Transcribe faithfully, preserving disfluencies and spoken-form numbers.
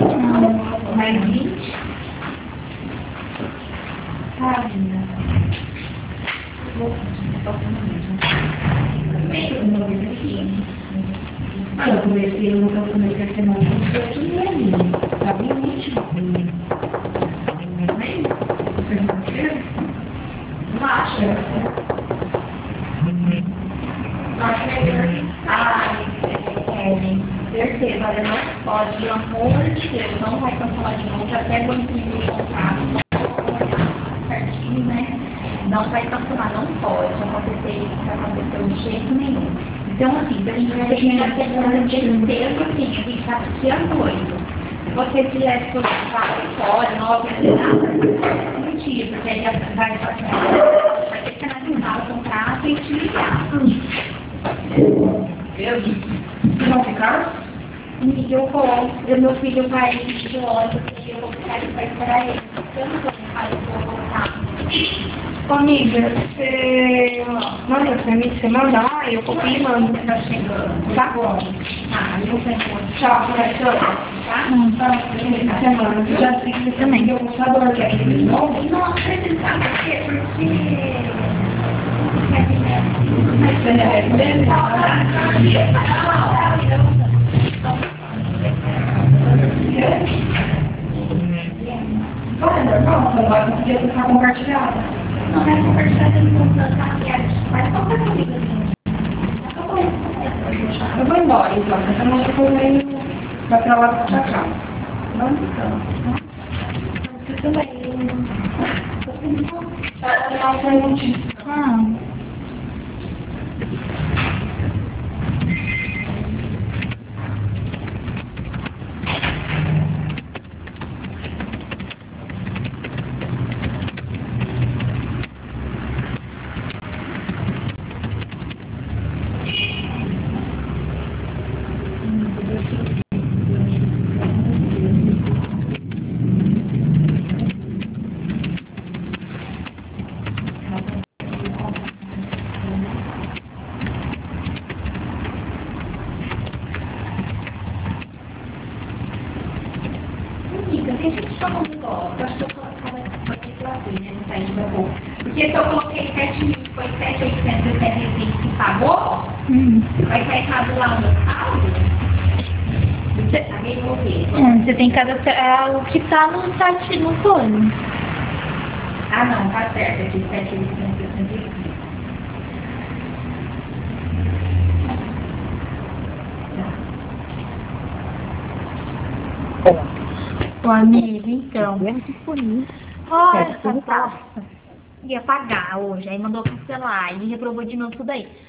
Hum, mais vinte. Ah, linda. Ah, eu comecei no comecei a semana aqui, tá bem nítido. Não acha? Acho melhor. Ai, certeza, olha, não pode, pelo amor de Deus, não vai cancelar de novo, até banquinho do contrato, certinho, né? Não vai cancelar, não pode acontecer isso, não vai acontecer de jeito nenhum. Então, assim, a gente vai ter que ter certeza, assim, a gente está tirando oito. Se você tivesse por fora, nove, nada, mentira, porque aí vai vai ter que analisar o contrato e te ligar. Deus, você vai ficar? E eu vou, o meu filho vai de ônibus e eu vou ficar aqui para esperar ele. Eu não vou ficar, eu vou voltar. Ô, amiga, você manda pra mim, você manda lá, eu copio e mando. Tá chegando. Tá bom. Ah, eu vou. Tchau, professora. Tá? Não, tá. Você manda. Eu já sei que você também. Eu vou saber que é aquele de novo. Não, você sabe por quê? Porque... Você é dele? Não é normal, você vai conseguir ficar compartilhada. Não é conversando com os familiares, mas só para comigo, assim. Eu vou embora, então. Você não vai fazer, vai pra lá pra cá. Vamos então. Você também. Tá, tá, tá. Ah. Amiga, que a gente só não gosta, acho que eu coloquei assim, né, no site da boca. Porque se eu coloquei sete mil, foi sete mil oitocentos e setenta e cinco que pagou, Hum. vai estar errado lá no saldo? Você tá resolvendo? Hum, você tem que cadastrar o que tá no site, no plano. Ah, não, tá certo, aqui sete mil oitocentos e setenta e cinco. Ô, amiga, então. Olha, essa taxa ia pagar hoje, aí mandou cancelar, e reprovou de novo tudo aí.